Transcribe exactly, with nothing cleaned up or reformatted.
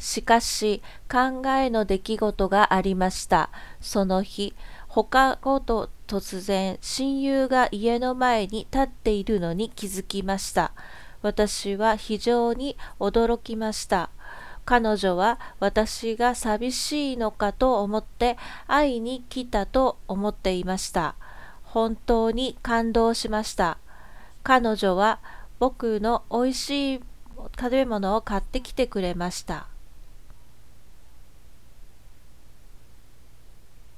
しかし、考えの出来事がありました。その日、放課後と突然、親友が家の前に立っているのに気づきました。私は非常に驚きました。彼女は私が寂しいのかと思って会いに来たと思っていました。本当に感動しました。彼女は僕の美味しい食べ物を買ってきてくれました。